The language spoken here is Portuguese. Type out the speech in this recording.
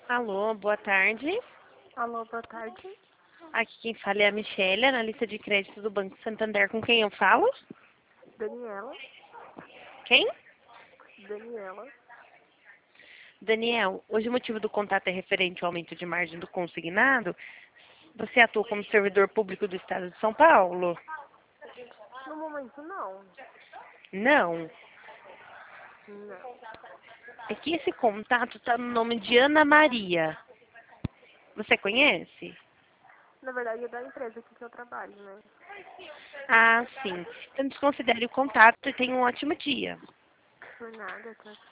Alô, boa tarde. Alô, boa tarde. Aqui quem fala é a Michelle, analista de crédito do Banco Santander. Com quem eu falo? Daniela. Quem? Daniela. Daniel, hoje o motivo do contato é referente ao aumento de margem do consignado. Você atua como servidor público do Estado de São Paulo? No momento, não. Não. Não. É que esse contato está no nome de Ana Maria. Você conhece? Na verdade, é da empresa aqui que eu trabalho, né? Ah, sim. Então desconsidere o contato e tenha um ótimo dia. Por nada, tchau, tchau.